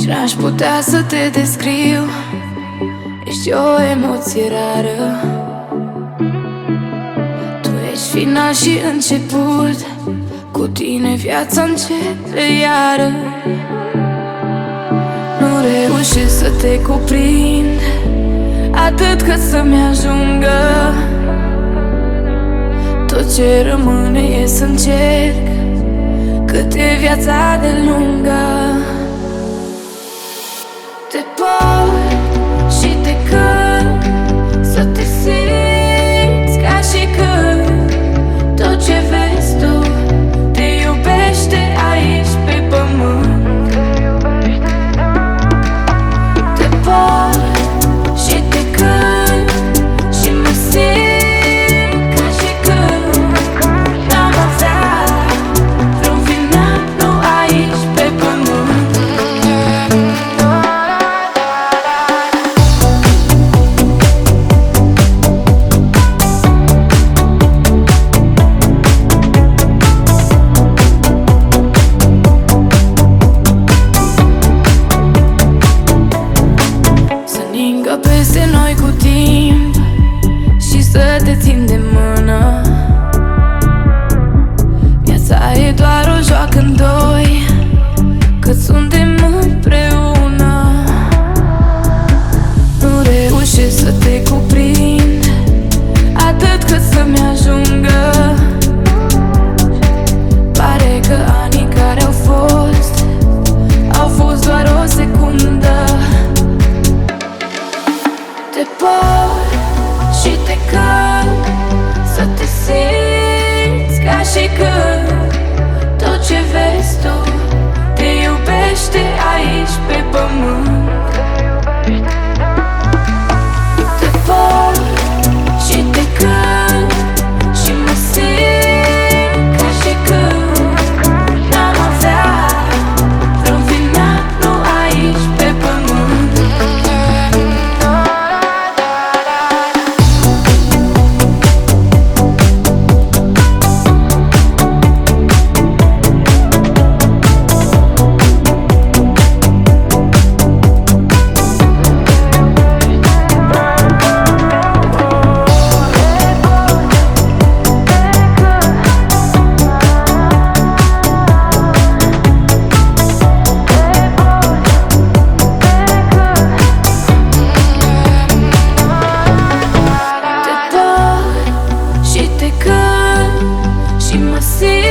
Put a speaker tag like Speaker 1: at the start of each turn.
Speaker 1: N-aș putea să te descriu, ești o emoție rară. Tu ești final și început, cu tine viața începe iară. Nu reușesc să te cuprind, atât cât să-mi ajungă. Tot ce rămâne e să încerc, cât e viața de lungă. Te port și te cânt, să te simți ca și când tot ce vezi tu te iubește aici pe pământ. Te port și te cânt și mă simt ca și când n-am avea vreun final nou aici pe pământ. Peste noi cu timp și să te țin de mână. Viața e doar o joacă în doi, cât suntem împreună. Nu reușesc să te cuprind, atât cât să-mi ajungă. Pare că anii care au fost doar o secundă. Te port și te cânt, să te simți ca și când tot ce vezi tu te iubește aici pe pământ. Te port și te cânt și mă simt ca și când n-am avea vreun final nou aici pe pământ. See